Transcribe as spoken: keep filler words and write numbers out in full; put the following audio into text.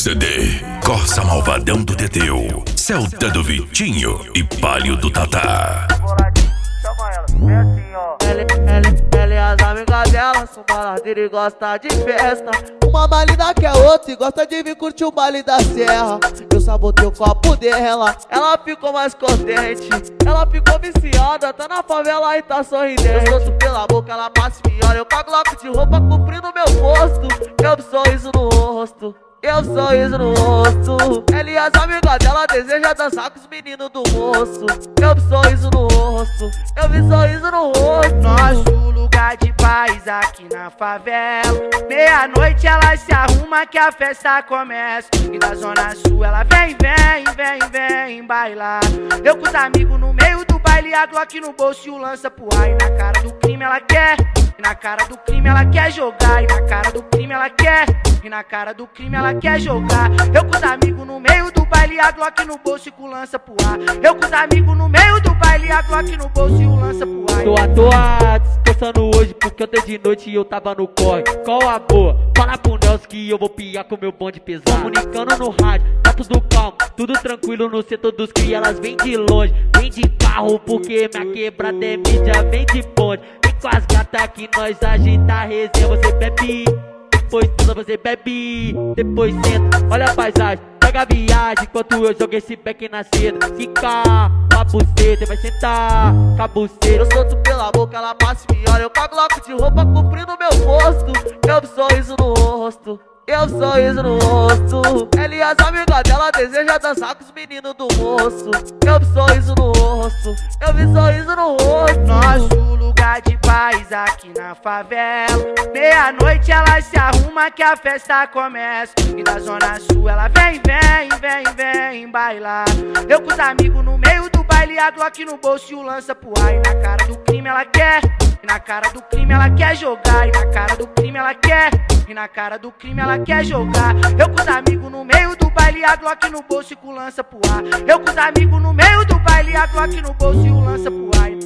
C D, Corsa Malvadão do Teteu, Celta do Vitinho e Palio do Tatá. Chama ela, é assim ó. Ela, ela, ela e as amigas dela são baladeiras e gosta de festa. Uma malina que é outra e gosta de vir curtir o baile da serra. Eu sabotei o copo dela, ela ficou mais contente. Ela ficou viciada, tá na favela e tá sorridente. Eu solto pela boca, ela passa e me olha. Eu cago logo de roupa cobrindo meu rosto. Eu vi sorriso no rosto, eu sorriso no rosto. Ela e as amigas dela desejam dançar com os meninos do moço. Eu vi sorriso no rosto, eu vi sorriso no rosto. Nosso lugar de paz aqui na favela. Meia-noite ela se arruma que a festa começa. E da zona sul ela vem, vem, vem, vem bailar. Eu com os amigos no meio do baile, a Glock no bolso e o lança pro ar. E na cara do crime ela quer, e na cara do crime ela quer jogar. E na cara do crime ela quer, e na cara do crime ela quer jogar. Eu com os amigos no meio do baile, a Glock no bolso e com o lança pro ar. Eu com os amigos no meio do baile, a Glock no bolso e o lança pro ar. Tô à toa descansando hoje porque ontem de noite eu tava no corre. Qual a boa? Fala pro Nelson que eu vou piar com meu bonde pesado. Comunicando no rádio, tá tudo calmo, tudo tranquilo no setor dos cria. Elas vêm de longe, vem de carro porque minha quebrada é mídia, vem de bonde. Vem com as gatas que nós agita a resenha. Você bebe, depois tudo você bebe, depois senta, olha a paisagem, pega a viagem enquanto eu jogo esse back na seda. Fica com a buceta, vai sentar com a buceta. Eu solto pela boca, ela passa e me olha. Eu cago logo de roupa cobrindo meu rosto. Eu vi sorriso no rosto, eu vi sorriso no rosto. Ela e as amigas dela desejam dançar com os meninos do moço. Eu vi sorriso no rosto, eu vi sorriso no rosto. Nosso lugar de paz aqui na favela. Meia-noite ela se arruma que a festa começa. E da zona sul ela vem, vem, vem, vem bailar. Eu com os amigos no meio do baile, a Glock no bolso e o lança pro ar. E na cara do crime ela quer, e na cara do crime ela quer jogar. E na cara do crime ela quer, e na cara do crime ela quer jogar. Eu com os amigos no meio do baile, a Glock no bolso e com o lança pro ar. Eu com os amigos no meio do baile, a Glock no bolso e o lança pro ar.